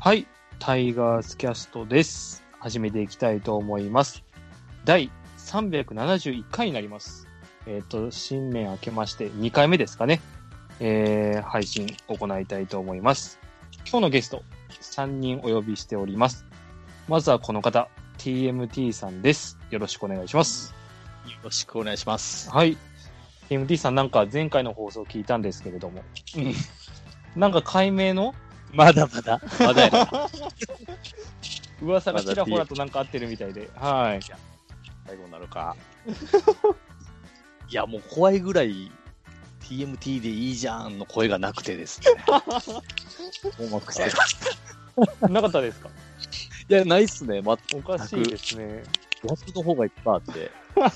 はい、タイガースキャストです。始めていきたいと思います。第371回になります。新年明けまして2回目ですかね。配信行いたいと思います。今日のゲスト3人お呼びしております。まずはこの方、TMT さんです。よろしくお願いします。 よろしくお願いします。 はい。TMT さん、なんか前回の放送を聞いたんですけれども、なんか解明のまだやる。 噂がちらほらとなんか合ってるみたいで、はい。 最後になるか。いや、もう怖いぐらい TMT でいいじゃんの声がなくてですね。もうくしてなかったですか？ いや、ないっすね。おかしいですね。 枠の方がいっぱいあって。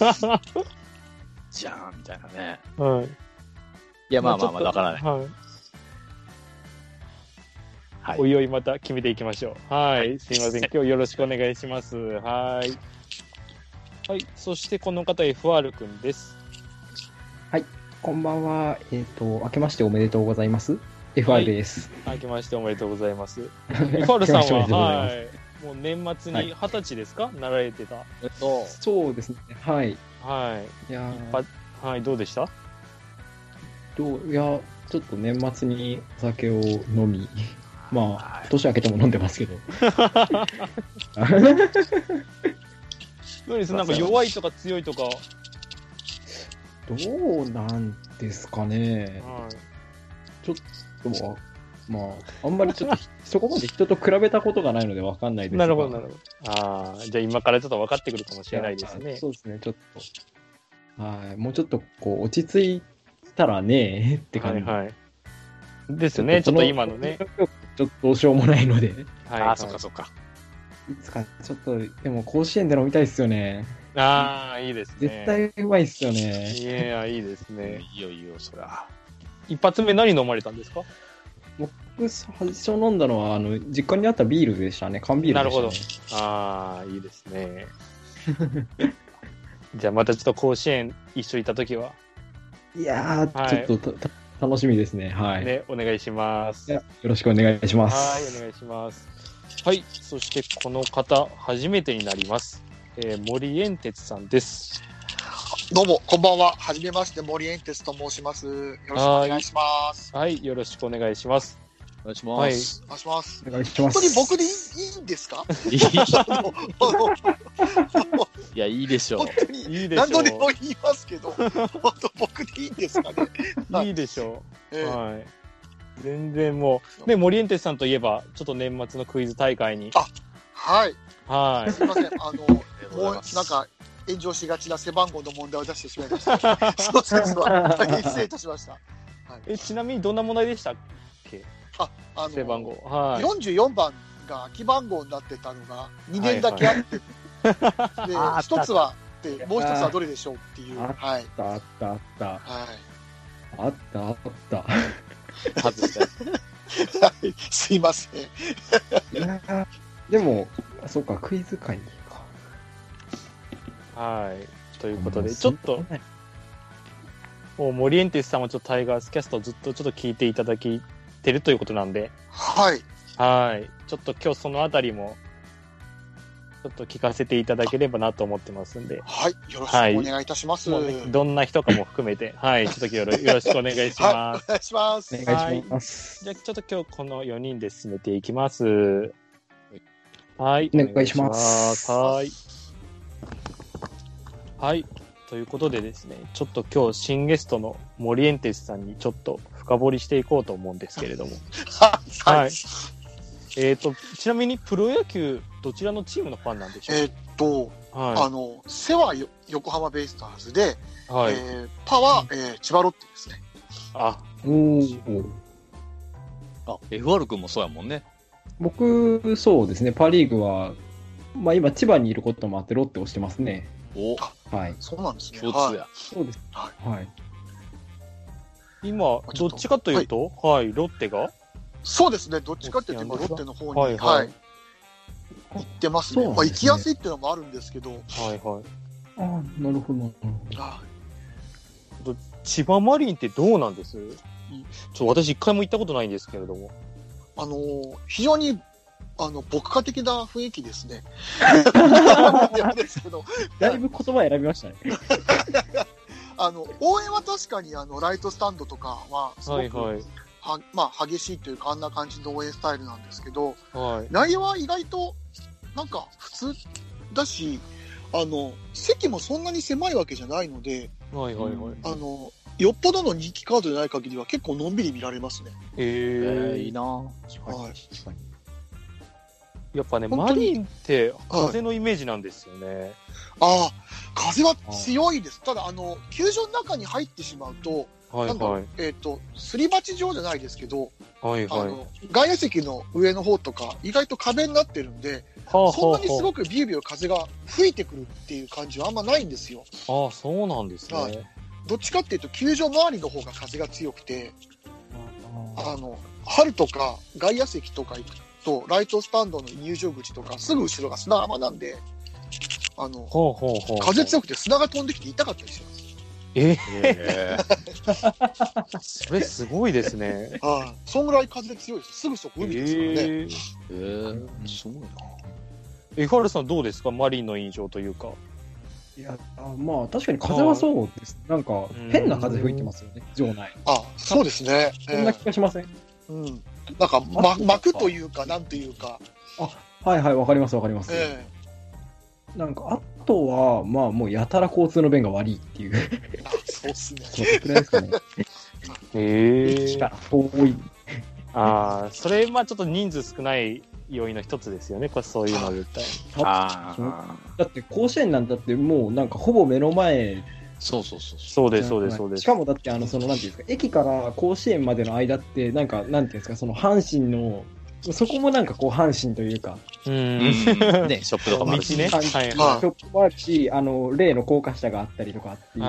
じゃーんみたいなね。 はい。いや、まあ、わからない。 はい。はい、おいおいまた決めていきましょう。はい。すいません。今日よろしくお願いします。はい。はい。そしてこの方、FR くんです。 はい。こんばんは。明けましておめでとうございます。FR です。 はい、明けましておめでとうございます。FR さんは、はい。もう年末に20歳ですか、なられてた。 そうですね。はい。 はい。いやはい、どうでした？ いや、ちょっと年末にお酒を飲み、まあ、年明けても飲んでますけど。 何ですなんか弱いとか強いとか。 どうなんですかね。はい、ちょっと、まあ、あんまりちょっと、そこまで人と比べたことがないので分かんないですが。 なるほど、なるほど。ああ、じゃあ今からちょっと分かってくるかもしれないですね。 そうですね、ちょっと。はい、もうちょっと、こう、落ち着いたらねって感じ。 はい、はい。ですね、ちょっと今のね。 ちょっとどうしようもないので。 はい、あ、そっかそっか。 いつか、ちょっと、でも甲子園で飲みたいっすよね。 ああ、いいですね。 絶対うまいっすよね。 いや、いいですね。 いいよいいよ、そりゃ。 一発目何飲まれたんですか？ 僕、最初飲んだのは、実家にあったビールでしたね。缶ビールでしたね。 なるほど。ああ、いいですね。じゃあまたちょっと甲子園一緒にいたときは。 いやー、はい、ちょっと楽しみですね。はい。 ね、お願いします。 よろしくお願いします。 はい、お願いします。はい、そしてこの方、初めてになります。森エンテツさんです。 どうも、こんばんは。はじめまして、森エンテツと申します。よろしくお願いします。 はい、よろしくお願いします。 お願いします。 お願いします。 お願いします。 本当に僕でいいんですか？ いや、いいでしょう。 本当に何度でも言いますけど、本当僕でいいんですかね？ いいでしょう。はい。全然もう、ね、森エンテツさんといえば、ちょっと年末のクイズ大会に。 はい。 はい。 すみません。もうなんか、炎上しがちな背番号の問題を出してしまいました。そうですわ。大変失礼いたしました。はい、 ちなみにどんな問題でしたっけ？背番号。 はい。44番が空き番号になってたのが2年だけあって、で、一つは、で、もう一つはどれでしょうっていう。はい。 あった。はい。あった。 外した。 はい。すいません。 でも、そうか、クイズ会か。はい。ということで、ちょっと、もう森エンテスさんはちょっとタイガースキャストをずっとちょっと聞いていただけてるということなんで。 はい。 はい。ちょっと今日そのあたりも、ちょっと聞かせていただければなと思ってますんで。 はい。よろしくお願いいたします。 どんな人かも含めて、はい。ちょっとよろしくお願いします。 お願いします。 お願いします。 じゃあちょっと今日この4人で進めていきます。はい。 お願いします。 はい。はい。ということでですね、ちょっと今日新ゲストの森エンテスさんにちょっと深掘りしていこうと思うんですけれども。 はい。 ちなみにプロ野球どちらのチームのファンなんでしょう？ はい、背は横浜ベイスターズで、 はい、 パは、千葉ロッテですね。 あ、 FR 君もそうやもんね。 僕、そうですね、パリーグは、まあ今千葉にいることもあってロッテをしてますね。はい。 そうなんですね。 共通や。 そうです。はい。 今、どっちかというと、はい、ロッテがそうですね、どっちかっていうと今ロッテの方に、はい、行ってますね。まあ行きやすいっていうのもあるんですけど。 はいはい。 ああ、なるほど。 千葉マリンってどうなんです？私一回も行ったことないんですけれども。 非常に牧歌的な雰囲気ですね。ですけどだいぶ言葉選びましたね。 応援は確かにライトスタンドとかは、すごく、 はいはい。 まあ、激しいというか、あんな感じの応援スタイルなんですけど、 はい。 内野は意外と、なんか、普通だし、席もそんなに狭いわけじゃないので、 はいはいはい。 よっぽどの人気カードでない限りは結構のんびり見られますね。 いいな。 はい。 やっぱね、 本当にマリンって風のイメージなんですよね。 ああ、風は強いです。ただ、球場の中に入ってしまうと、なんはいはい。 か、すり鉢状じゃないですけど、 はいはい。 外野席の上の方とか、意外と壁になってるんで、 はあそんなにすはごくビュービュー風が吹いてくるっていう感じはあんまないんですよ。 あはあ。ああ、そうなんですね。 はいどっちかっていうと、球場周りの方が風が強くて、春とか外野席とか行くと、ライトスタンドの入場口とか、すぐ後ろが砂浜なんで、 ほうほうほう。 風強くて砂が飛んできて痛かったりします。 それすごいですね。 そんぐらい風強いです。すぐそこ海ですからね。 すごいな。 江原さんどうですかマリンの印象というか。 いや、まあ、確かに風はそうです。なんか、変な風吹いてますよね、場内。 そうですね。 そんな気がしません？ なんか、膜というか、なんというか。 はいはい、わかりますわかります。なんか、あとは、まあ、もうやたら交通の便が悪いっていう。 そうっすね。 そうくらいですかね。駅から遠い。 それ、まあちょっと人数少ない要因の一つですよね、これそういうの絶対。だって甲子園なんだってもうなんかほぼ目の前。 そうです。 しかもだってなんていうんですか、駅から甲子園までの間ってなんかなんていうんですか、その阪神のそこもなんかこう阪神というか、 ね、ショップとかもあるしね。 ショップもあるし、例の高架下があったりとかっていう。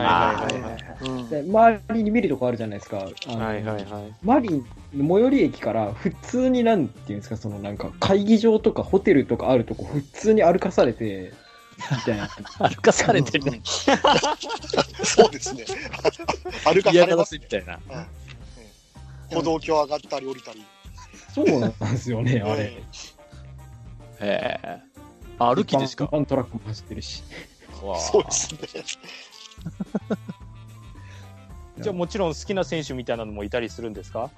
で周りに見るとこあるじゃないですか。マリン最寄り駅から普通になんていうんですか、そのなんか会議場とかホテルとかあるとこ普通に歩かされてみたいな。 歩かされてる。 そうですね。歩かされますみたいな。歩道橋上がったり降りたり。 そうなんですよね、あれ。 歩きですか？ トラックも走ってるし。 そうですね。 じゃあもちろん好きな選手みたいなのもいたりするんですか？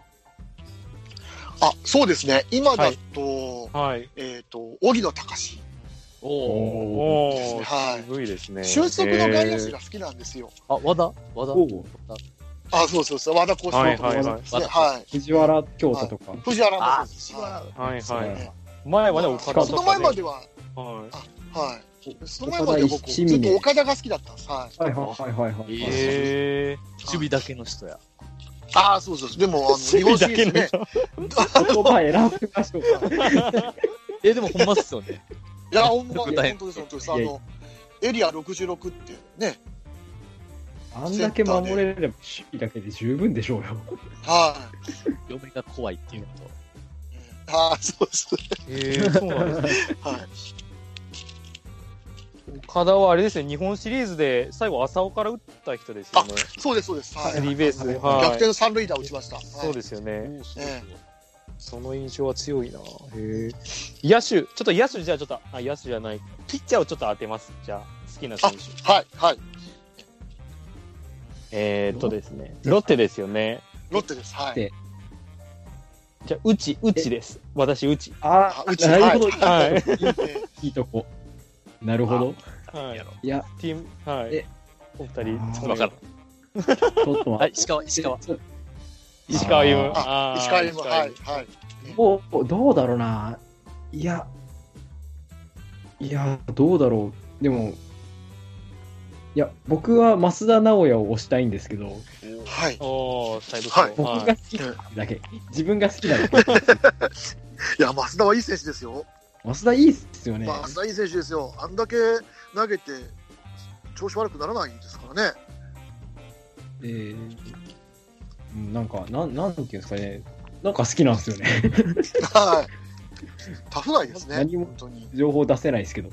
そうですね。今だと、荻野貴司。 すごいですね。 俊足の外野手が好きなんですよ。 和田そう。和田コースと藤原京太とか。 藤原もそうです。 前はね、岡田とか。 その前までは、その前まで僕、ずっと岡田が好きだったんです。 守備だけの人や。 そう。でも、日本シリーズね。 言葉選びましょうか。 でもほんまっすよね。 いや、本当です。エリア66ってね。 あんだけ守れれば守備だけで十分でしょうよ。 嫁が怖いっていうと。 そうです。 そうなんですね。岡田はあれですね、日本シリーズで最後浅尾から打った人ですよね。 そうです。 スリーベース。 逆転の三塁打打ちました。 そうですよね。その印象は強いな。野手、ちょっと野手じゃ野手じゃない。ピッチャーをちょっと当てます。じゃあ、好きな選手。ですね。ロッテですよね。 ロッテです。 じゃあ、内です。私、内。 なるほど。いいとこ。なるほど。いや、 チーム、お二人、 わかる。 ちょっと石川歩夢。 どうだろうな。いや、どうだろう。でも、僕は増田直也を推したいんですけど、僕が好きなだけ。自分が好きなだけ。 いや、増田はいい選手ですよ。 増田いいっすよね。 増田いい選手ですよ。あんだけ投げて、調子悪くならないですからね。 なんか、なんていうんですかね。なんか好きなんですよね。 タフガイですね。 何も情報出せないですけど。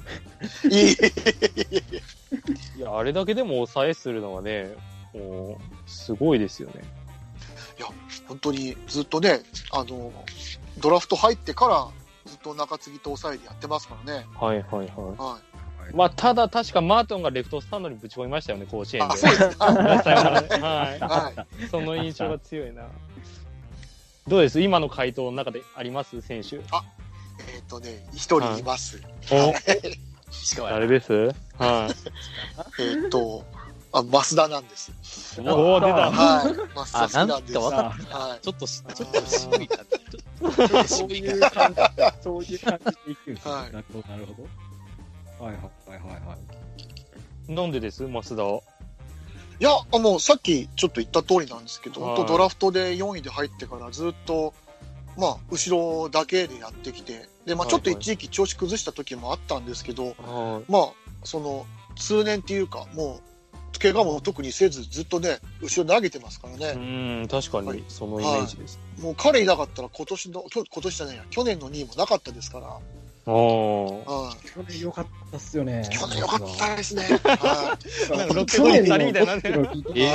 いや、あれだけでも抑えするのはね、もう、すごいですよね。 いや、本当にずっとね、ドラフト入ってから、 ずっと中継ぎと抑えでやってますからね。 はいはいはい。 はい。 まあ、ただ確かマートンがレフトスタンドにぶち込みましたよね、甲子園で。 そうですか。 はい。その印象が強いな。どうです今の回答の中であります選手。 一人います。 誰ですはい。 増田なんです。 おお、出た。 はい。増田好きなんです。 はい。ちょっと渋いな。そういう感じでいくんですね。なるほど、なるほど。はい。 なんでです増田は。 いや、もうさっきちょっと言った通りなんですけど、本当ドラフトで4位で入ってからずっと、まあ、後ろだけでやってきて、で、まあ、ちょっと一時期調子崩した時もあったんですけど、まあ、通年っていうか、もう、怪我も特にせず、ずっとね、後ろ投げてますからね。 確かに、そのイメージです。 もう彼いなかったら今年じゃないや、去年の2位もなかったですから。 去年良かったっすよね。 去年良かったですね。 なんかロッテの2人みたいになってる。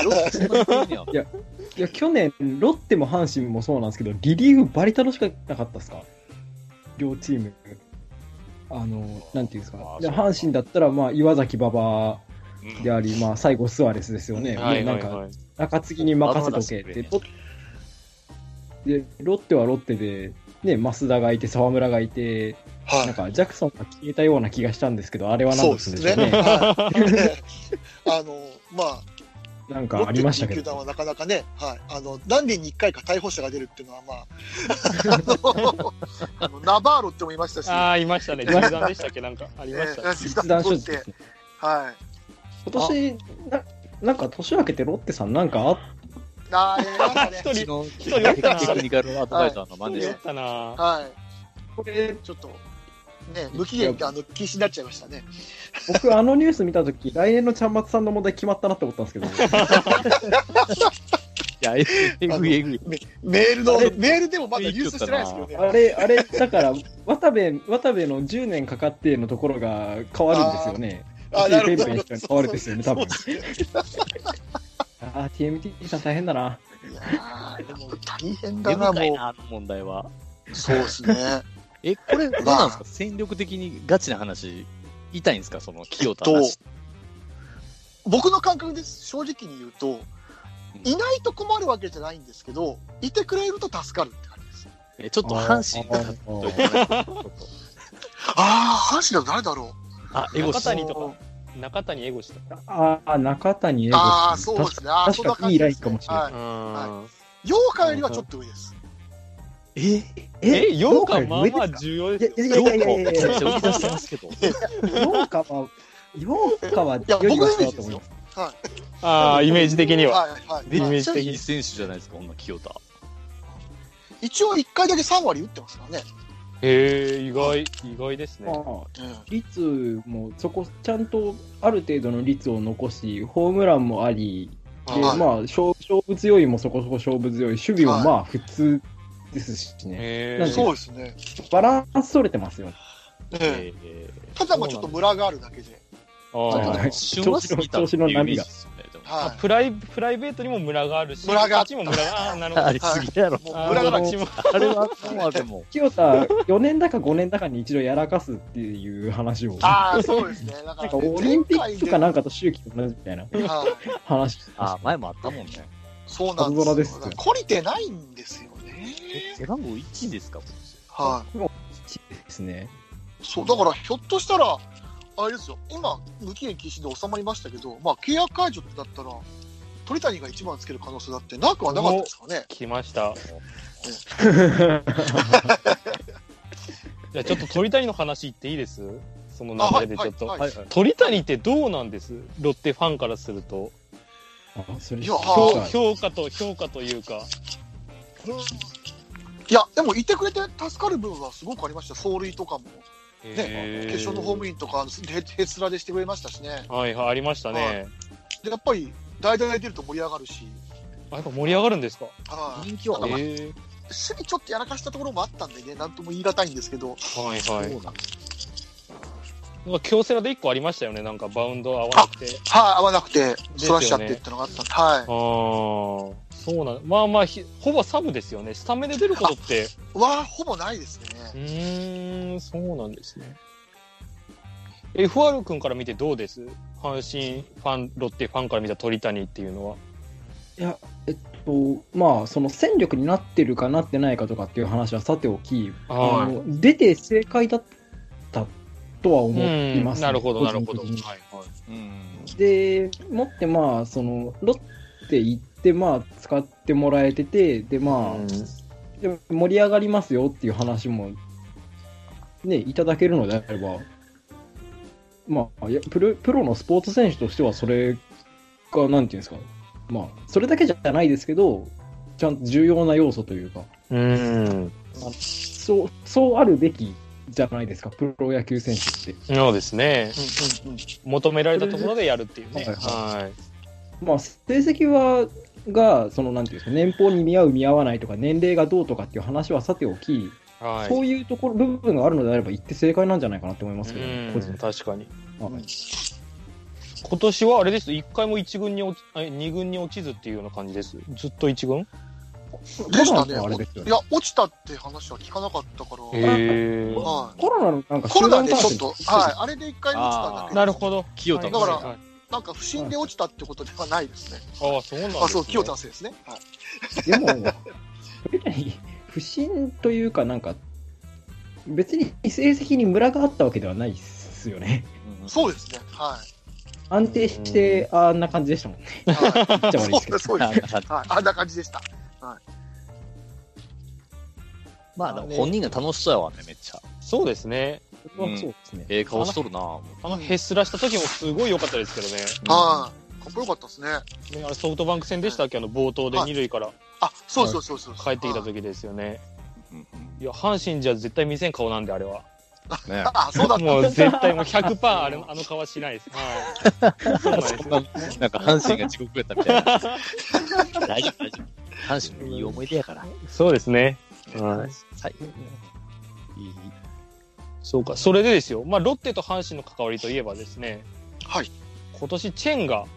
いや、去年、ロッテも阪神もそうなんですけど、リリーフバリ楽しくなかったっすか両チーム。なんていうんですか。で阪神だったら、まあ、岩崎馬場であり、まあ、最後スアレスですよね。なんか、中継ぎに任せとけって。で、ロッテはロッテで、ね、増田がいて、沢村がいて、なんか、ジャクソンが消えたような気がしたんですけど、あれは何ですね。 まあ、 なんかありましたけど。 ロッテっていう球団はなかなかね、何年に1回か逮捕者が出るっていうのは、まあ、ナバーロってもいましたし。 いましたね。実弾でしたっけなんか、ありました。 実弾処置ですね。 はい。 今年、なんか年明けてロッテさんなんか一人テクニカルアドバイザーの真似でしたな。 はい。これ、ちょっと、ね、無期限禁止になっちゃいましたね。 僕、ニュース見たとき、来年のちゃんまつさんの問題決まったなって思ったんですけど。 いや、えぐい。 メールでもまだニュースしてないですけどね。 あれ、だから、渡部の10年かかってのところが変わるんですよね。 なるほど。 変わるんですよね、多分。TMT さん大変だな。 いやでも大変だな、もう。 問題は。 そうですね。 これ、どうなんですか戦力的にガチな話、言いたいんですかその、清田なし。 僕の感覚です。正直に言うと、いないと困るわけじゃないんですけど、いてくれると助かるって感じです。 ちょっと阪神だと言って阪神だと誰だろう。エゴシ。 中谷エゴシとか。中谷エゴシ。 そうですね。 確かにいいラインかもしれない。 陽花よりはちょっと上です。 陽花まあまあ重要ですよ。 陽花は僕のイメージですよ。 イメージ的には。 めっちゃいい選手じゃないですか、女清田。 一応1回だけ3割打ってますからね。 意外ですね。 率もちゃんとある程度の率を残し、ホームランもあり、でまあ勝負強いもそこそこ勝負強い、守備もまあ普通ですしね。 そうですね。 バランス取れてますよね。 ただまあちょっとムラがあるだけで。 調子の波が。 プライベートにもムラがあるし、 ムラがあっちもムラが、なるほど。 ありすぎやろ。 ムラがあっちも。 あれはあくまでも。 清田、4年だか5年だかに一度やらかすっていう話を。 そうですね。 なんかオリンピックかなんかと周期と同じみたいな話。 前もあったもんね。 そうなんですよ。懲りてないんですよね。 背番号1ですか？ はい。 1ですね。 そう、だからひょっとしたら、あれですよ、今、無期限禁止で収まりましたけど、まあ、契約解除だったら、鳥谷が1番つける可能性だってなくはなかったですかね。 来ました。じゃあちょっと鳥谷の話言っていいです？その流れでちょっと。鳥谷ってどうなんです？ロッテファンからすると。評価というか。 いや、でもいてくれて助かる部分はすごくありました。走塁とかも。ね、決勝のホームインとかヘスラでしてくれましたしね。 ありましたね。 でやっぱり代打で出ると盛り上がるし。 やっぱ盛り上がるんですか？ 人気は守備ちょっとやらかしたところもあったんでね、なんとも言い難いんですけど。 なんか京セラで1個ありましたよね。なんかバウンド合わなくて。 合わなくてそらしちゃってってのがあったんで。 そうなん。まあほぼサブですよね。スタメンで出ることって。 ほぼないですね。 そうなんですね。FR 君から見てどうです？阪神ファン、ロッテファンから見た鳥谷っていうのは。 いや、まあ、その戦力になってるかなってないかとかっていう話はさておき、出て正解だったとは思います、ね。 なるほど、なるほど。 はいはい。で、もってまあ、その、ロッテ行って、まあ、使ってもらえてて、で、まあ、で盛り上がりますよっていう話も、ね、いただけるのであれば、まあ、プロのスポーツ選手としてはそれが、なんていうんですか、まあ、それだけじゃないですけど、ちゃんと重要な要素というか、そうあるべきじゃないですか、プロ野球選手って。 そうですね。求められたところでやるっていうね。はい。 まあ、成績が、その、なんていうんですか、年俸に見合う見合わないとか、年齢がどうとかっていう話はさておき、はい、そういうところ、部分があるのであれば、言って正解なんじゃないかなと思いますけど、ね、 確かに。今年はあれです、1回も2軍に落ちずっていうような感じです。ずっと1軍でしたね。いや、落ちたって話は聞かなかったから。 はい、コロナのなんかコロナでちょっと、はい、あれで1回落ちたんだけど。 なるほど。 清田だから、なんか不審で落ちたってことではないですね。 ああ、そうなんですね。 そう、清田のせいですね。はい。でも、不審というか、なんか、別に成績にムラがあったわけではないですよね。 そうですね。はい。 安定して、あんな感じでしたもんね。 はい。そうです。はい。あんな感じでした。はい。 まあ、本人が楽しそうやわね、めっちゃ。 そうですね。 そうですね。 ええ顔しとるな。 へっすらした時もすごい良かったですけどね。 はい。かっこよかったですね。 あれソフトバンク戦でしたっけ、冒頭で二塁から。 そう。 帰ってきた時ですよね。いや、阪神じゃ絶対見せん顔なんで、あれは。 ね、 そうだった。 もう絶対もう 100% あの顔はしないです。はい。そうなんです。なんか阪神が地獄やったみたいな。大丈夫。阪神のいい思い出やから。 そうですね。はい。そうか。それでですよ。まあ、ロッテと阪神の関わりといえばですね。 はい。 今年チェンが。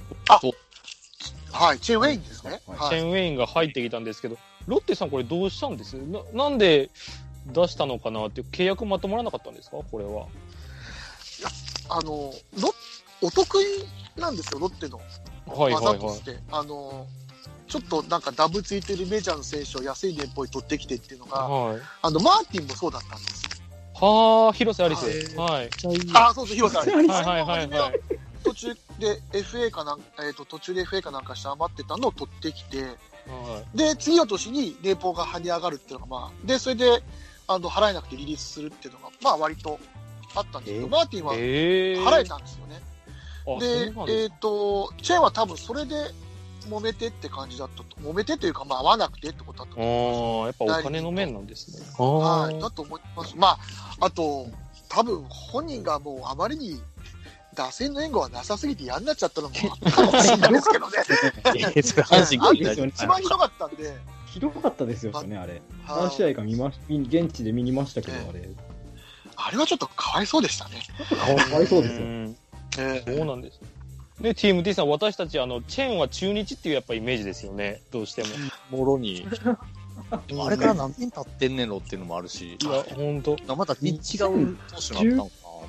はい。チェンウェインですね。 チェンウェインが入ってきたんですけど、ロッテさんこれどうしたんです？なんで出したのかなっていう契約まとまらなかったんですかこれは。いや、お得意なんですよ、ロッテの技として。ちょっとなんかダブついてるメジャーの選手を安い年俸に取ってきてっていうのが、マーティンもそうだったんですよ。 はあ、広瀬アリス。はい。 そう、広瀬アリス。 はい。 途中で FA かなん途中で FA かなんかして余ってたのを取ってきて、で、次の年に年俸が跳ね上がるっていうのが、で、それで、払えなくてリリースするっていうのが、割とあったんですけど、マーティンは払えたんですよね。で、チェンは多分それで揉めてって感じだったと。揉めてというか、合わなくてってことだったと思います。 やっぱお金の面なんですね。 はい、だと思います。あと、多分本人がもうあまりに打線の援護はなさすぎて嫌になっちゃったのもあったかもしれないですけどね。 阪神が一番ひどかったんで。 ひどかったですよね、あれ。何試合か現地で見ましたけど、あれ。 あれはちょっとかわいそうでしたね。 かわいそうですよ。そうなんです。で、チーム T さん、私たち、チェンは中日っていうやっぱイメージですよね、どうしても。 もろに。あれから何年経ってんねんろっていうのもあるし。 いや、ほんと。 また違う投手になったのかな。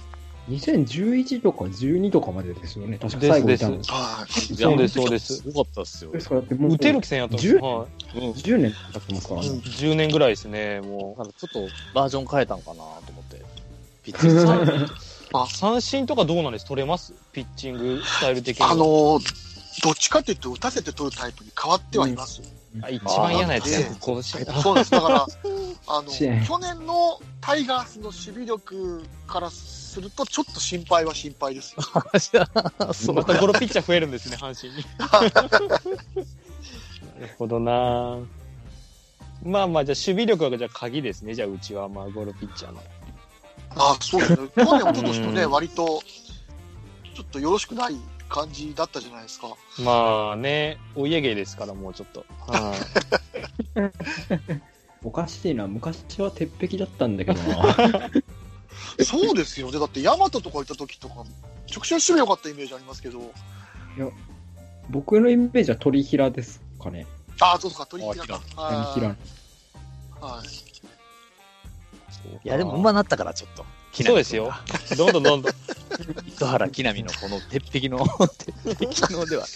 2011とか12とかまでですよね。確か最後いたの。 そうです。 すごかったっすよ。 打てる気せんやったんですよ。 10年経ってますからね。 10年ぐらいですね、もう。 ちょっとバージョン変えたんかなと思って。ピッチング。 三振とかどうなんです？取れます？ピッチングスタイル的に。 どっちかというと打たせて取るタイプに変わってはいます。 一番嫌なやつや。 そうです。だから、去年のタイガースの守備力からすると、ちょっと心配は心配ですよ。 またゴロピッチャー増えるんですね、阪神に。なるほどな。じゃあ守備力がじゃあ鍵ですね、じゃあうちは、ゴロピッチャーの。 そうですね。去年、一昨年とね、割と、ちょっとよろしくない感じだったじゃないですか。 お家芸ですから、もうちょっと。 おかしいな、昔は鉄壁だったんだけどな。 そうですよね。だって、ヤマトとかいた時とか、直接守備良かったイメージありますけど。 いや、僕のイメージは鳥平ですかね。 そうですか、鳥平か。 鳥平。 はい。 いや、でも馬なったからちょっと。 そうですよ。どんどん。 糸原木浪のこの鉄壁の、鉄壁のでは。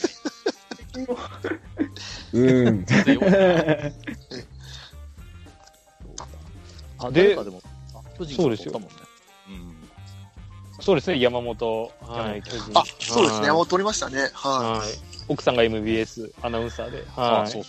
で、でも、巨人取ったもんね。 そうですね、山本。はい、巨人。 そうですね、山本取りましたね。はい。 奥さんが MBS アナウンサーで。 はい。そう。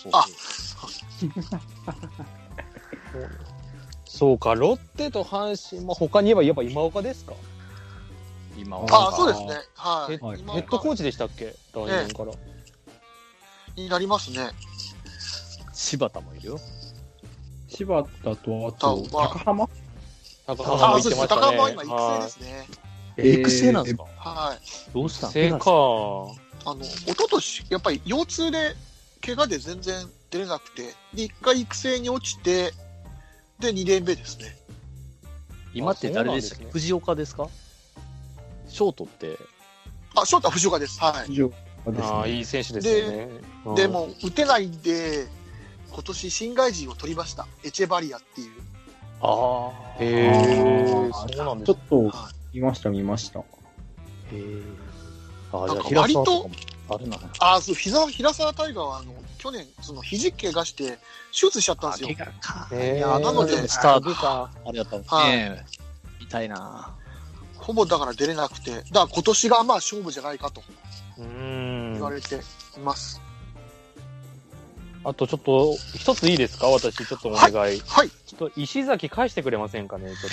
そうか、ロッテと阪神、他に言えばやっぱ今岡ですか？ 今岡。 そうですね。はい。 ヘッドコーチでしたっけ？来年から。 になりますね。 柴田もいるよ。 柴田と、あと、高浜も言ってましたね。 高浜は今育成ですね。 育成なんですか？ はい。 どうしたん？ 育成か。 一昨年、やっぱり腰痛で、怪我で全然出れなくて、で、一回育成に落ちて、で、2年目ですね。 今って誰でしたっけ？藤岡ですか？ショートって。 ショートは藤岡です。はい。 藤岡ですね。 いい選手ですよね。 でも、打てないんで、今年新外人を取りました。エチェバリアっていう。 へえ。そうなんですちょっと、見ました。 へえ。じゃあ、 割と、 あれなの？ そう、平沢大河は、去年、肘怪我して、手術しちゃったんですよ。なので、 スタートか。ありがとう。痛いな。 ほぼだから出れなくて、だから今年が勝負じゃないかと言われています。 あとちょっと、一ついいですか？私、ちょっとお願い。 はい。 ちょっと、石崎返してくれませんかね？ちょっ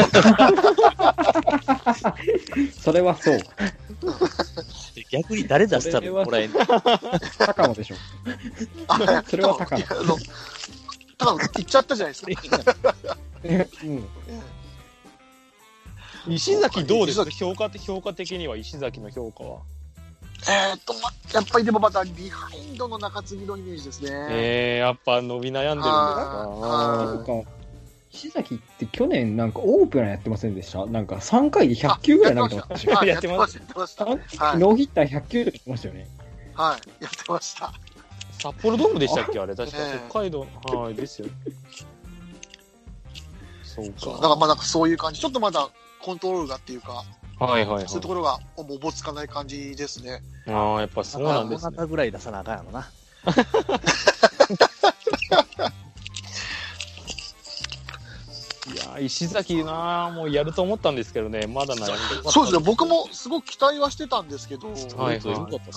と。それはそう。 逆に誰出したらもらえんの？ 高野でしょ。それは高野。 高野言っちゃったじゃないですか。 石崎どうですか？評価的には石崎の評価は。 やっぱりでもまたビハインドの中継ぎのイメージですね。 やっぱ伸び悩んでるんですか？ 石崎って去年なんかオープナーやってませんでした？なんか3回で100球ぐらい投げてました。 やってました。 ノーヒッター100球とかやってましたよね。 はい、やってました。 札幌ドームでしたっけ？あれ確か北海道。はい、ですよ。そうか。 だからなんかそういう感じ。ちょっとまだコントロールがっていうか。 そういうところがおぼつかない感じですね。 やっぱそうなんですね。 大型ぐらい出さなあかんやろな。 いや石崎もうやると思ったんですけどね、まだ悩んでそうですね、僕もすごく期待はしてたんですけど、 よかったですよね。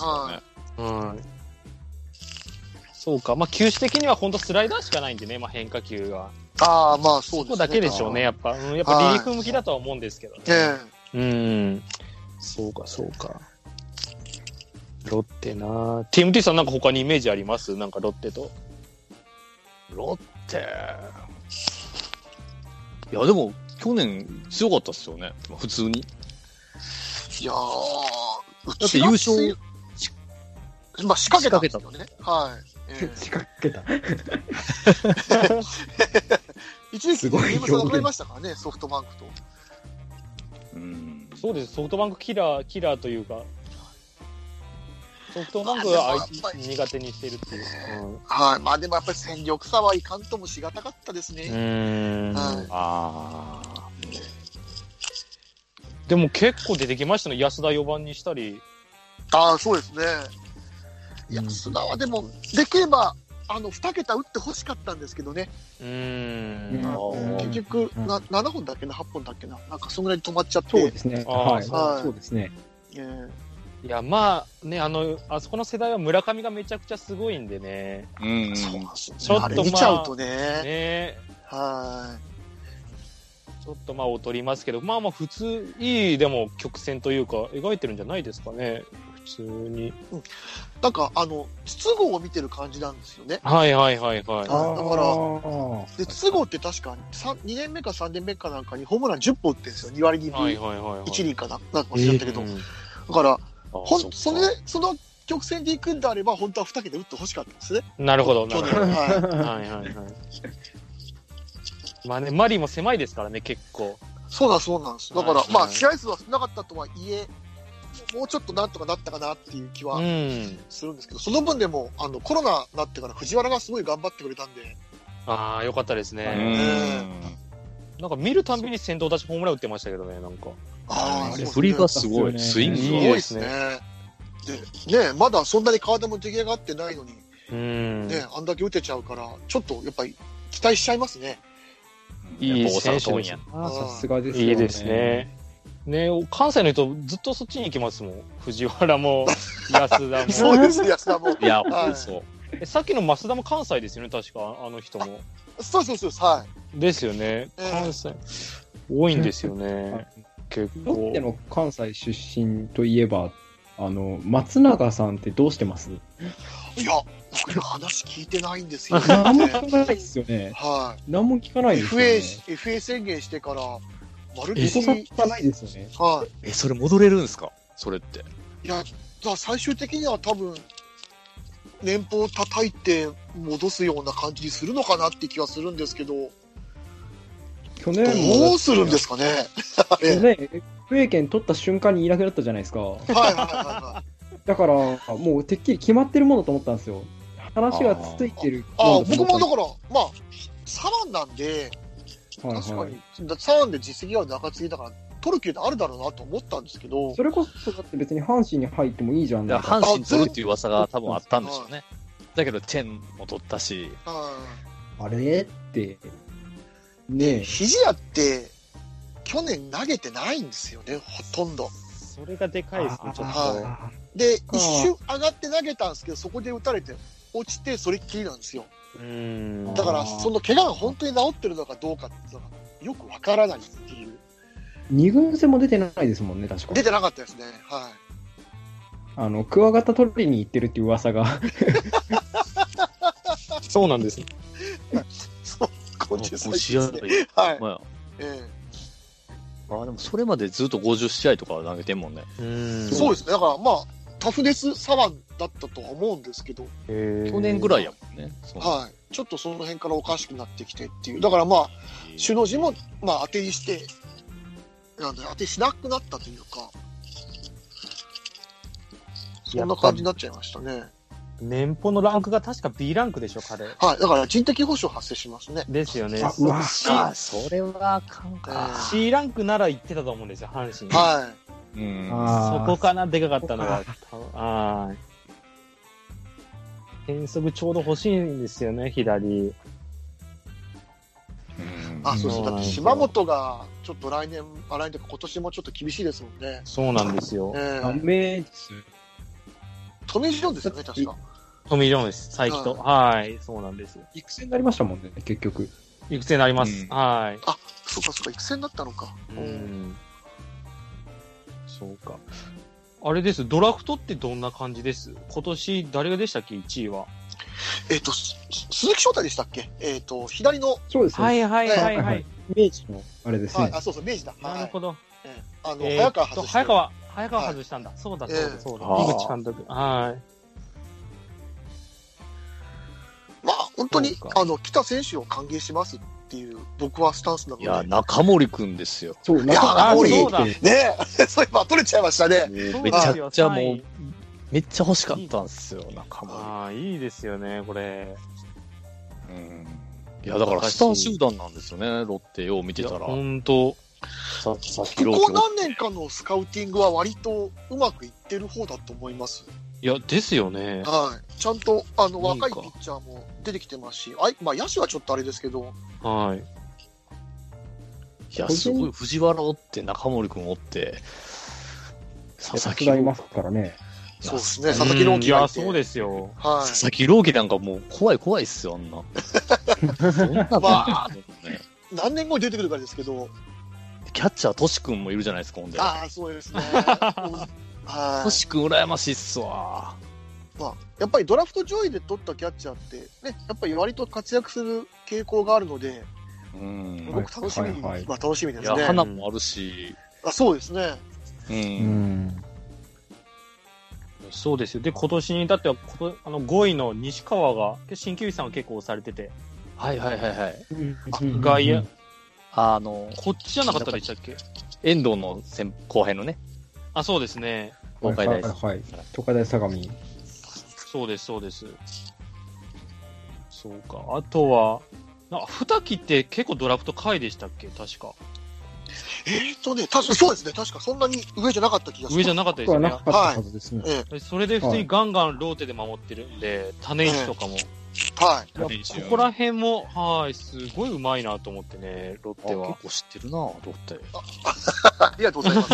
そうか、球種的には本当スライダーしかないんでね、変化球が。 そうですね。 そこだけでしょうね、やっぱリリーフ向きだとは思うんですけどね。そうか。ロッテなぁ。TMT さんなんか他にイメージあります？なんかロッテと。 ロッテ。いや、でも、去年強かったっすよね。普通に。 いやだって優勝。 仕掛けたんですよね。はい。 仕掛けた。 一時期ゲーム差分かりましたからね、ソフトバンクと。 そうです、ソフトバンクキラーというか、ソフトバンクは苦手にしてるっていう。 はい、でもやっぱり戦力差はいかんともしがたかったですね。 でも結構出てきましたね、安田4番にしたり。 そうですね。安田はでも、できれば、2桁打ってほしかったんですけどね。結局、7本だっけな、8本だっけな。なんか、そのぐらいで止まっちゃって。 そうですね。そうですね。 いや、あそこの世代は村上がめちゃくちゃすごいんでね。 ちょっと見ちゃうとね。 ちょっと劣りますけど、普通、いい、でも曲線というか、描いてるんじゃないですかね。普通に。 なんか、筒香を見てる感じなんですよね。 はい。だから、 筒香って確か2年目か3年目かなんかにホームラン10本打ってるんですよ。2割2分1厘かな。なんかおっしゃったけど。だから、その曲線で行くんであれば、本当は2桁打ってほしかったんですね。 なるほど。マリーも狭いですからね、結構。 そうなんです。だから、試合数は少なかったとはいえ、もうちょっとなんとかなったかなっていう気はするんですけど、その分でも、コロナになってから藤原がすごい頑張ってくれたんで。 よかったですね。 なんか見るたびに先頭打ちホームラン打ってましたけどね、なんか。 ああ、 振りがすごい。スイングすがごいですね。で、ね、まだそんなに体も出来上がってないのに、ね、あんだけ打てちゃうから、ちょっとやっぱり期待しちゃいますね。 いい選手です。 さすがですよね。 いいですね。ね、関西の人ずっとそっちに行きますもん。藤原も、安田も。 そうですね、安田も。 いや、そう。 さっきの増田も関西ですよね、確か、あの人も。 そうそうそう、はい。 ですよね。関西。多いんですよね。結構。 ロッテの関西出身といえば、松永さんってどうしてます？ いや、僕の話聞いてないんですよ。 何も聞かないですよね。 はい。 何も聞かないですよね。 FA 宣言してから、まるで聞かないですよね。 はい。 それ戻れるんですか？それって。 いや、最終的には多分、年俸叩いて戻すような感じにするのかなって気はするんですけど、 去年どうするんですかね。 去年、FA 権取った瞬間にいなくなったじゃないですか。 はいはいはい。 だから、もうてっきり決まってるものと思ったんですよ。話がついてる。 僕もだから、まあ、左腕なんで、確かに、左腕で実績がある中継ぎだから、取る気あるだろうなと思ったんですけど。 それこそ、だって別に阪神に入ってもいいじゃん。 阪神取るっていう噂が多分あったんでしょうね。だけど、チェンも取ったし。 あれって。ねえ。 肘やって、去年投げてないんですよね、ほとんど。 それがでかいですね、ちょっと。 で、一瞬上がって投げたんですけど、そこで打たれて、落ちて、それっきりなんですよ。だから、その怪我が本当に治ってるのかどうかっていうのが、よくわからないっていう。 二軍戦も出てないですもんね、確か。 出てなかったですね、はい。 クワガタ取りに行ってるっていう噂が。 そうなんですね。 そう、今週最近ですね。 はい。 でもそれまでずっと50試合とか投げてんもんね。 そうですね。だからまあ、タフネス左腕だったとは思うんですけど。 去年ぐらいやもんね。 はい。ちょっとその辺からおかしくなってきてっていう。だからまあ、首脳陣も、まあ当てにして、なんで当てしなくなったというか、そんな感じになっちゃいましたね。 年俸のランクが確か B ランクでしょ、彼。 はい。だから人的保障発生しますね。 ですよね。 うわ、 それはあかんか。 C ランクなら行ってたと思うんですよ、阪神。 はい。 そこかな、でかかったのは。変則ちょうど欲しいんですよね、左。 そうそう。だって島本が、ちょっと来年とか今年もちょっと厳しいですもんね。 そうなんですよ。 ダメです。 トミー・ジョーンですよね、確か。 トミー・ジョーンです、才木と。はい、そうなんですよ。 育成になりましたもんね、結局。 育成になります。はい。 そうかそうか、育成になったのか。 そうか。あれです、ドラフトってどんな感じです？今年誰がでしたっけ、1位は。 鈴木翔太でしたっけ？左の。 そうですね。 はい。 明治の、あれですね。 そうそう、明治だ。 なるほど。 早川外した。 早川外したんだ。そうだ。井口監督。はい。 まあ、本当に、来た選手を歓迎しますっていう、僕はスタンスなので。 いや、中森くんですよ。 そう、 中森。 そうだ。 ねそういえば取れちゃいましたね。 めちゃくちゃもう、めっちゃ欲しかったんですよ、中森。 いいですよね、これ。 いや、だからスター集団なんですよね、ロッテよう見てたら。 本当。 ここ何年かのスカウティングは割とうまくいってる方だと思います。 いや、ですよね。 はい。ちゃんと、若いピッチャーも出てきてますし、まあ、野手はちょっとあれですけど。 はい。 いや、すごい、藤原おって、中森くんおって、 佐々木がいますからね。 そうですね、佐々木朗希がいて。 いや、そうですよ。 はい。佐々木朗希なんかもう怖いっすよ、あんな。そんなまあ、何年後に出てくるかですけど。 キャッチャー、トシ君もいるじゃないですか、ほんで。 そうですね。 トシ君羨ましいっすわ。 まあ、やっぱりドラフト上位で取ったキャッチャーって、ね、やっぱり割と活躍する傾向があるので、僕楽しみですね。 いや、花もあるし。 そうですね。 そうですよ。で、今年に、だって5位の西川が、鍼灸師さんは結構押されてて。 はい。 外野。 こっちじゃなかったでしたっけ？ 遠藤の後輩のね。 そうですね。 東海大。 はい。東海大相模。 そうです。そうか。あとは、 二木って結構ドラフト下位でしたっけ確か。 そうですね。確かそんなに上じゃなかった気がします。 上じゃなかったですよね。 なかったはずですね。 それで普通にガンガンローテで守ってるんで、種市とかも。 はい。 ここら辺も、すごい上手いなと思ってね、ロッテは。 結構知ってるな、ロッテ。 ありがとうございます。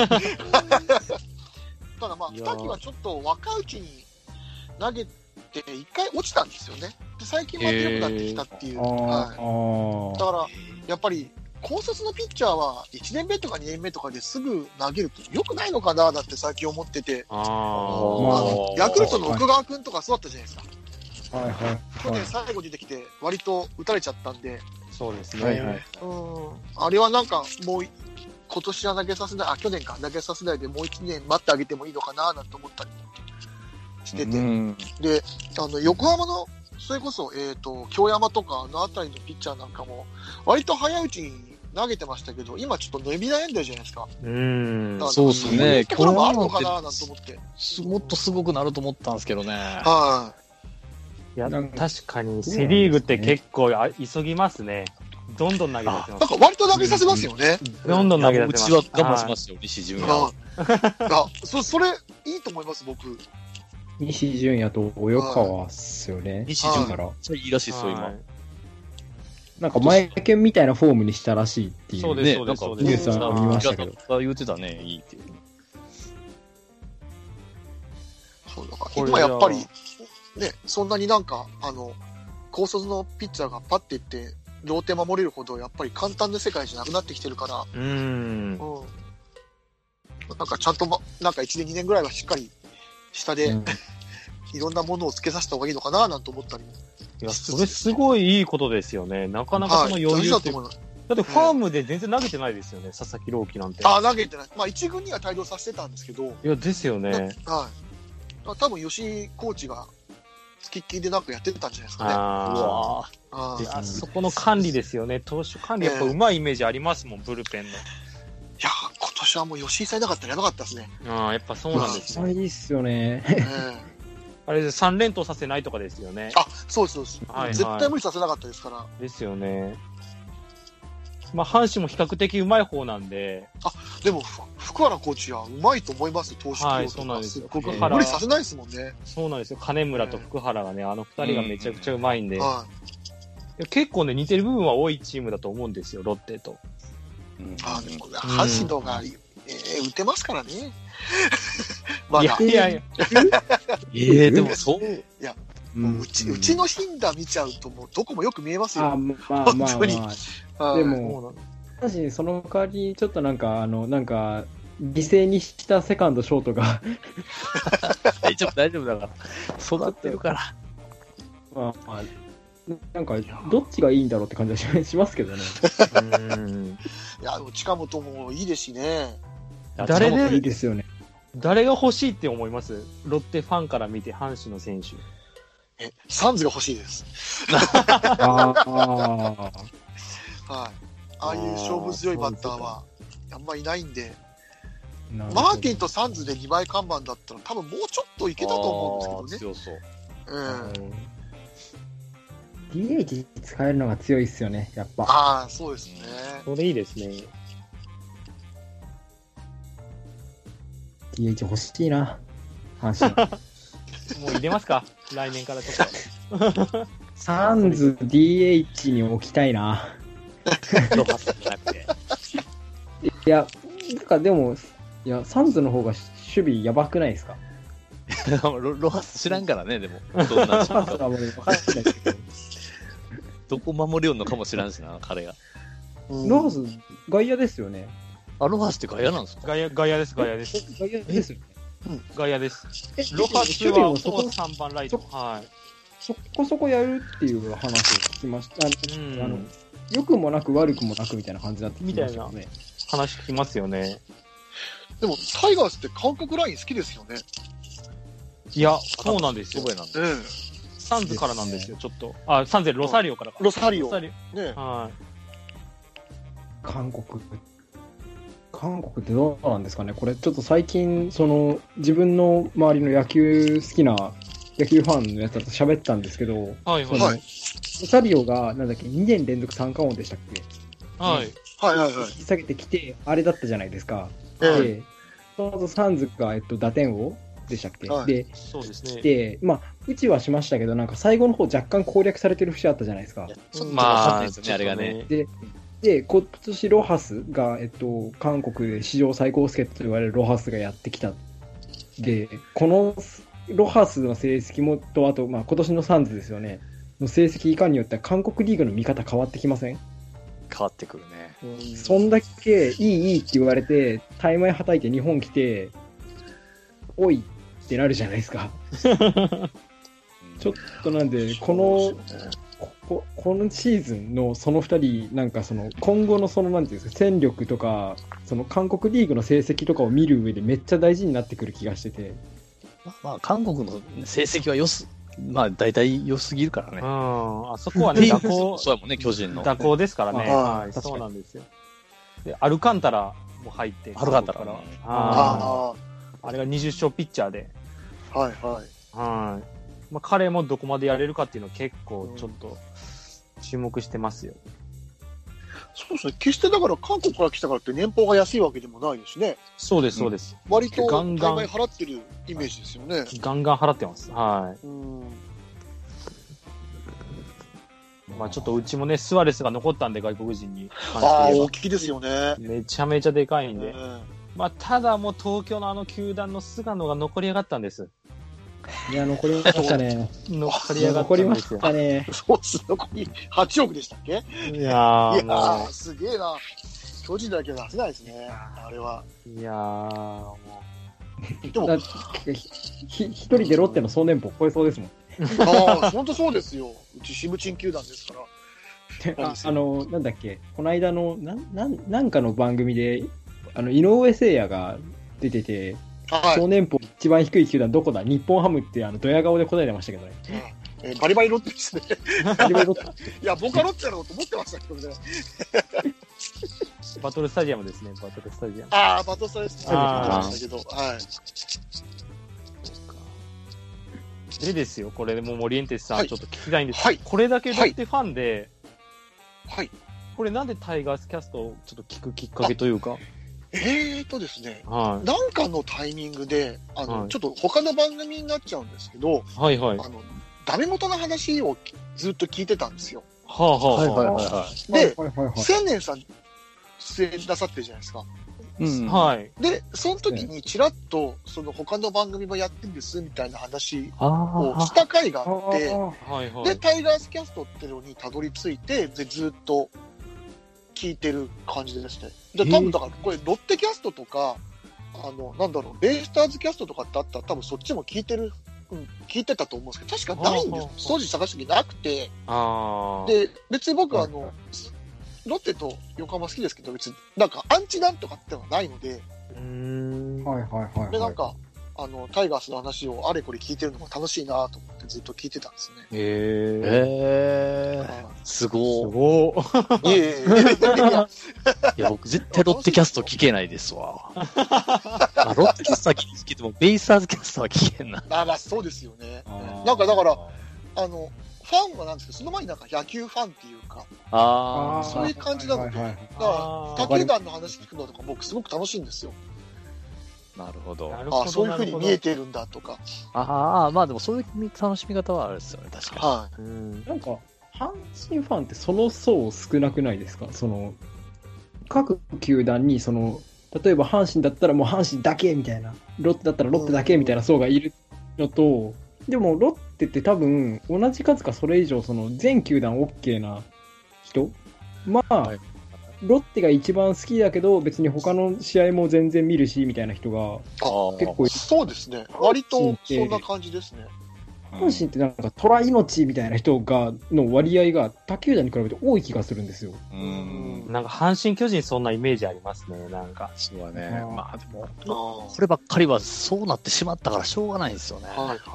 ただ二木はちょっと若いうちに投げて一回落ちたんですよね。で、最近また良くなってきたっていう。はい。だから、やっぱり、高卒のピッチャーは1年目とか2年目とかですぐ投げると良くないのかなだって最近思ってて。ヤクルトの奥川君とかそうだったじゃないですか。去年最後に出てきて割と打たれちゃったんで。 そうですね。 あれはなんかもう今年は投げさせない、去年か投げさせないでもう1年待ってあげてもいいのかななんて思ったりしてて。で、横浜のそれこそ、京山とかあたりのピッチャーなんかも割と早いうちに投げてましたけど、今ちょっと伸び悩んでるじゃないですか。 そうですね。そういうところもあるのかななんて思って。 もっとすごくなると思ったんですけどね。 いや、確かにセリーグって結構急ぎますね。どんどん投げさせます。 なんか割と投げさせますよね。 どんどん投げさせます。 うちは我慢しますよ、西純也。 それいいと思います、僕。 西純也と及川っすよね。 西純也。めっちゃいいらしいっすよ、今。 なんか前剣みたいなフォームにしたらしいっていう。 そうです、そうです。 ニュースは見ましたけど。 言ってたね、いいっていう。 そうだから今やっぱり、ね、そんなになんか、高卒のピッチャーがパッていって、ローテ守れるほど、やっぱり簡単な世界じゃなくなってきてるから、なんかちゃんと、なんか1年2年ぐらいはしっかり、下で、いろんなものをつけさせた方がいいのかな、なんて思ったりも。 いや、それすごいいいことですよね。なかなかその余裕って。だってファームで全然投げてないですよね、佐々木朗希なんて。 投げてない。一軍には帯同させてたんですけど。 いや、ですよね。 はい。多分吉井コーチが、付きっきりでなんかやってたんじゃないですかね。そこの管理ですよね。投手管理やっぱうまいイメージありますもん、ブルペンの。いや今年はもう吉井さんいなかったらやばかったですね。 やっぱそうなんですね。いいっすよね。 あれで3連投させないとかですよね。 そうです、絶対無理させなかったですから。 ですよね。阪神も比較的うまい方なんで。 でも、福原コーチはうまいと思います、投手起用とか。そうなんですよ。無理させないですもんね。 そうなんですよ。金村と福原がね、二人がめちゃくちゃうまいんで。結構ね、似てる部分は多いチームだと思うんですよ、ロッテと。 でも、阪神の方が、打てますからね。 いや。 でもそう。 いや、うちのヒンダ見ちゃうと、もうどこもよく見えますよ。 本当に。でも、確かにその代わり、ちょっとなんか、犠牲にしたセカンド、ショートが。 大丈夫だから。育ってるから。 なんか、どっちがいいんだろうって感じはしますけどね。 いや、近本もいいですしね。 誰でいいですよね。 誰が欲しいって思います？ロッテファンから見て、阪神の選手。 サンズが欲しいです。はい。ああいう勝負強いバッターはあんまいないんで、マーティンとサンズで2枚看板だったら多分もうちょっといけたと思うんですけどね。 強そう。 DH 使えるのが強いっすよね、やっぱ。 そうですね。 それいいですね。 DH 欲しいな、阪神。 もう入れますか来年からちょっと。 サンズ DH に置きたいな。 ロハスじゃなくて。 いや、でも、サンズの方が守備やばくないですか？ ロハス知らんからね、でも。どんなロハスはもう分かんないですけど。 どこ守れよんのかも知らんしな、彼が。 ロハス、外野ですよね。 ロハスって外野なんですか？ 外野です。 外野ですよね。 外野です。ロハスは3番ライト。 そこそこやるっていう話を聞きました。良くもなく悪くもなくみたいな感じだって聞きましたよね。 話聞きますよね。 でも、タイガースって韓国ライン好きですよね。 いや、そうなんですよ。サンズからなんですよ、ちょっと。サンズロサリオからか。 ロサリオ。 ね。 韓国ってどうなんですかね。これちょっと最近、自分の周りの野球好きな野球ファンのやつだと喋ったんですけど、 はいはい。 はい。 ロサリオが、なんだっけ、2年連続三冠王でしたっけ？ はい。 はいはいはい。 引き下げてきて、あれだったじゃないですか。 えで、その後サンズが、打点王でしたっけ？ はいで、 そうですね。 で、まあ、うちはしましたけど、なんか最後の方若干攻略されてる節あったじゃないですか。 ちょっとまあ、 わかんないですよね、あれがね。 で、今年ロハスが、韓国で史上最高助っ人と言われるロハスがやってきた。で、このロハスの成績もと、あと、まあ、今年のサンズですよね。の成績以下によっては韓国リーグの見方変わってきません？ 変わってくるね。 そんだけいいって言われて、大枚はたいて日本来て、おいってなるじゃないですか。ちょっとなんで、このシーズンのその2人、なんかその今後のそのなんていうんですか、戦力とか、その韓国リーグの成績とかを見る上でめっちゃ大事になってくる気がしてて。 まあ、韓国の成績はまあ、大体良すぎるからね。 あそこはね、蛇行、 そうやもんね、巨人の。 蛇行ですからね。はい、 確かにそうなんですよ。で、アルカンタラも入って。 アルカンタラあれが20勝ピッチャーで。 はいはい。 はい。まあ、彼もどこまでやれるかっていうのは結構ちょっと注目してますよ。 そうですね。決してだから韓国から来たからって年俸が安いわけでもないですしね。 そうです、そうです。 割とガンガン大概払ってるイメージですよね。 ガンガン払ってます。はい。まあちょっとうちもね、スアレスが残ったんで、外国人に関してああ、 言えば大きいですよね。 めちゃめちゃでかいんで。まあただもう東京のあの球団の菅野が残り上がったんです。 いや、残りましたね。 残り上がった残りましんですよ。 たね。 そうっす、残り8億でしたっけ？ いやー、もすげえな。巨人だけは出せないですね、あれは。 う、いやー、もでも、 一人でロッテの総年俸超えそうですもん。 本当そうですよ。うちシムチン球団ですから。 なんだっけ、この間の、なんかの番組で、井上誠也が出てて、総年俸一番低い球団どこだ？日本ハムってドヤ顔で答えてましたけどね。 バリバリロッテですね。 バリバリロッテ。 いや、僕はロッテだろうと思ってましたけどね。 バトルスタジアムですね、バトルスタジアム。 ああ、バトルスタジアムでしたけど、はい。 でですよ、これでもうモリエンテスさん、ちょっと聞きたいんですけど、 はい、 これだけロッテファンで、 はい。 これなんでタイガースキャストをちょっと聞くきっかけというか。 ですね、 はい、 なんかのタイミングで、ちょっと他の番組になっちゃうんですけど、 はいはい。 ダメ元の話をずっと聞いてたんですよ。 はあはあはあ。で、千年さん出演なさってるじゃないですか。 はい。 で、その時にちらっと、その他の番組もやってるんですみたいな話をした回があって、で、タイガースキャストってのにたどり着いて、で、ずっと聞いてる感じですね。で、多分だから、これ、ロッテキャストとか、なんだろう、ベイスターズキャストとかってあったら、多分そっちも聞いてたと思うんですけど、確かないんです。当時探した時なくて、で、別に僕はロッテと横浜好きですけど、別になんかアンチなんとかってのはないので、で、なんか、タイガースの話をあれこれ聞いてるのも楽しいなと思ってずっと聞いてたんですね。 すごー。いや、僕絶対ロッテキャスト聞けないですわ。ロッテキャストは聞けても、ベイスターズキャストは聞けんな。 まあ、そうですよね。なんかだから、ファンはなんですけど、その前になんか野球ファンっていうか、そういう感じなので、だから、他球団の話聞くのとか僕すごく楽しいんですよ。 なるほど。 そういう風に見えてるんだとか。 まあでもそういう楽しみ方はあるですよね、確かに。なんか、阪神ファンってその層少なくないですか？各球団に例えば阪神だったらもう阪神だけみたいな、ロッテだったらロッテだけみたいな層がいるのと、でもロッテって多分同じ数かそれ以上全球団 OK な人、まあ、ロッテが一番好きだけど別に他の試合も全然見るしみたいな人が結構いる。 そうですね。割とそんな感じですね。 阪神ってなんか虎命みたいな人の割合が他球団に比べて多い気がするんですよ。 なんか阪神巨人そんなイメージありますね、なんか。 そうだね。まあでも、こればっかりはそうなってしまったからしょうがないんですよね。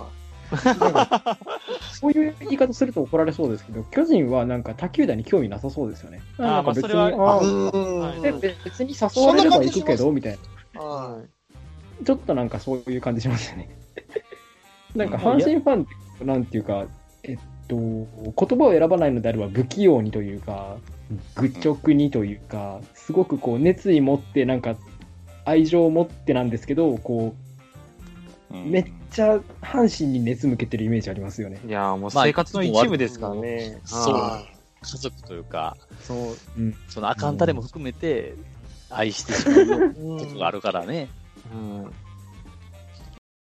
そういう言い方すると怒られそうですけど、巨人はなんか他球団に興味なさそうですよね。なんか別に、別に誘われれば行くけど、みたいな。ちょっとなんかそういう感じしますよね。 なんか阪神ファンってなんていうか、言葉を選ばないのであれば不器用にというか、愚直にというか、すごくこう熱意持ってなんか愛情を持ってなんですけど、こうめっちゃ阪神に熱向けてるイメージありますよね。 いやもう生活の一部ですからね。 そう。家族というか、 そう、 そのあかんたれも含めて愛してしまうことがあるからね。